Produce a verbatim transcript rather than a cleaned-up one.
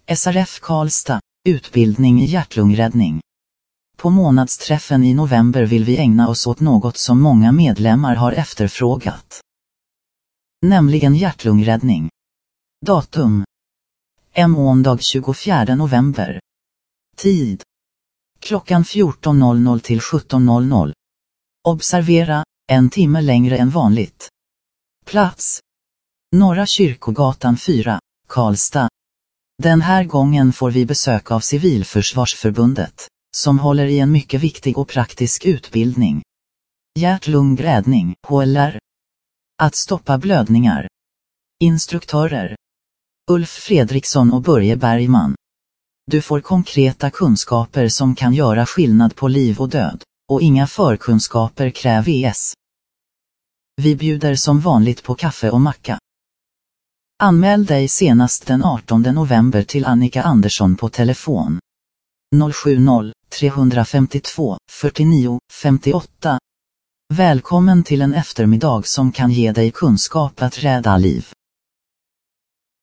S R F Karlstad, utbildning i hjärt-lungräddning. På månadsträffen i november vill vi ägna oss åt något som många medlemmar har efterfrågat. Nämligen hjärt-lungräddning. Datum: måndag tjugofjärde november. Tid: klockan fjorton noll noll till sjutton noll noll. Observera, en timme längre än vanligt. Plats: Norra Kyrkogatan fyra, Karlstad. Den här gången får vi besök av Civilförsvarsförbundet, som håller i en mycket viktig och praktisk utbildning. Hjärt-lungräddning, H L R. Att stoppa blödningar. Instruktörer: Ulf Fredriksson och Börje Bergman. Du får konkreta kunskaper som kan göra skillnad på liv och död, och inga förkunskaper krävs. Vi bjuder som vanligt på kaffe och macka. Anmäl dig senast den artonde november till Annika Andersson på telefon noll sju noll, tre fem två, fyrtionio, femtioåtta. Välkommen till en eftermiddag som kan ge dig kunskap att rädda liv.